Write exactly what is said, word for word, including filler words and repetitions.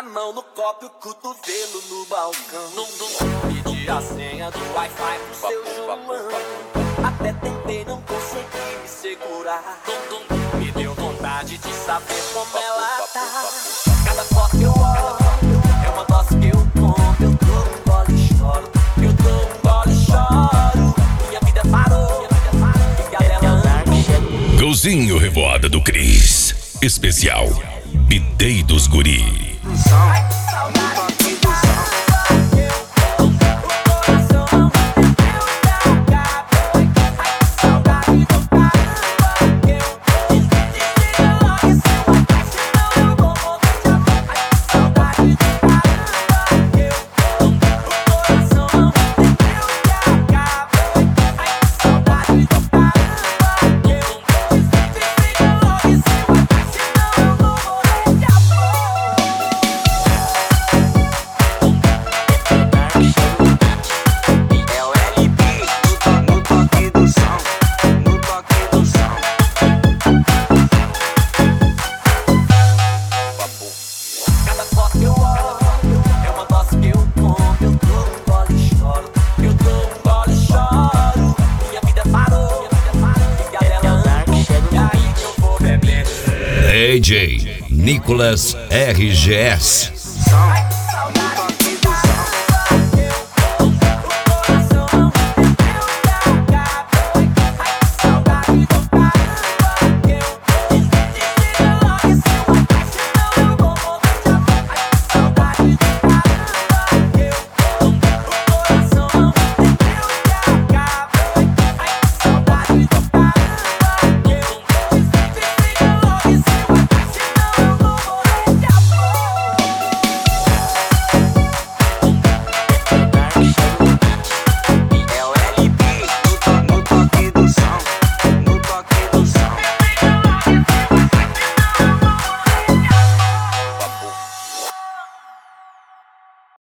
A mão no copo e o cotovelo no balcão. Dum, dum, pedi a senha do Wi-Fi pro seu João. Até tentei, não consegui me segurar. Dum, dum, me deu vontade de saber como ela tá. Cada foto que eu olho é uma dose que eu tomo. Eu dou um gole e choro. Eu dou um gole e choro. Minha vida parou. E a dela anda. Golzinho Revoada do Cris. Especial Bidei dos Guri. Ai, que saudade de dar. D J Nicolas R G S.